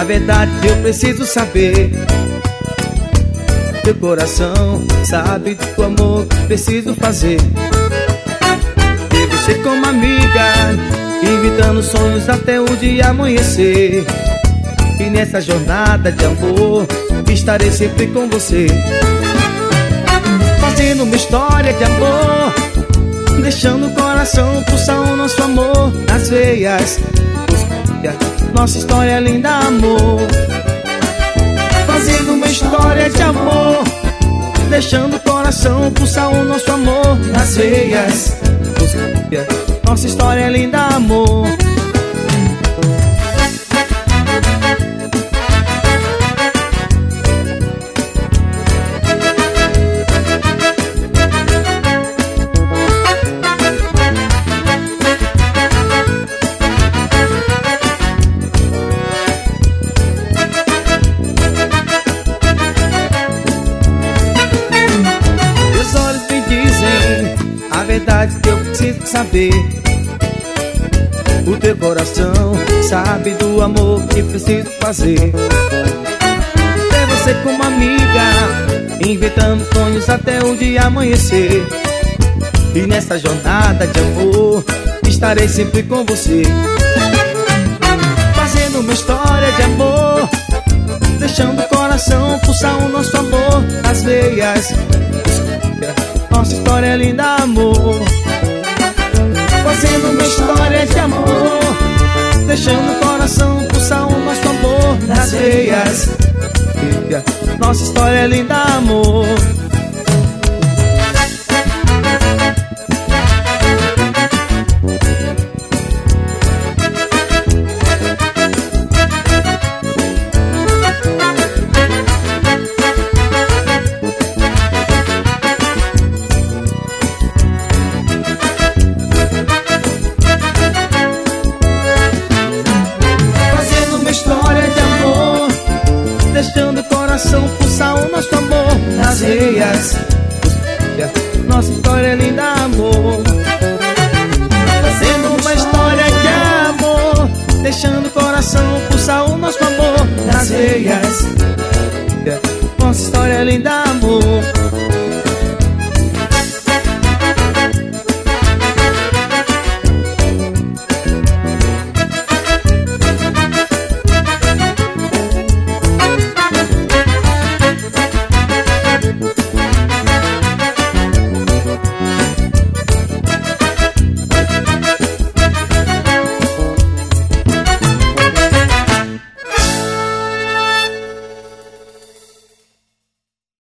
a verdade que eu preciso saber. Teu coração sabe do amor que preciso fazer. Ter você como amiga, invitando sonhos até o dia amanhecer. E nessa jornada de amor estarei sempre com você, fazendo uma história de amor, deixando o coração pulsar o nosso amor nas veias. Nossa história é linda, amor. Fazendo uma história de amor, deixando o coração pulsar o nosso amor nas veias. Nossa história é linda, amor. A verdade que eu preciso saber. O teu coração sabe do amor que preciso fazer. Ter você como amiga, inventando sonhos até o dia amanhecer. E nessa jornada de amor estarei sempre com você, fazendo uma história de amor, deixando o coração pulsar o nosso amor nas veias. Nossa história é linda, amor. Fazendo uma história de amor, deixando o coração pulsar o nosso amor nas veias. Nossa história é linda, amor. Deixando o coração pulsar o nosso amor nas veias. Nossa história é linda, amor. Fazendo uma história de amor, deixando o coração pulsar o nosso amor nas veias.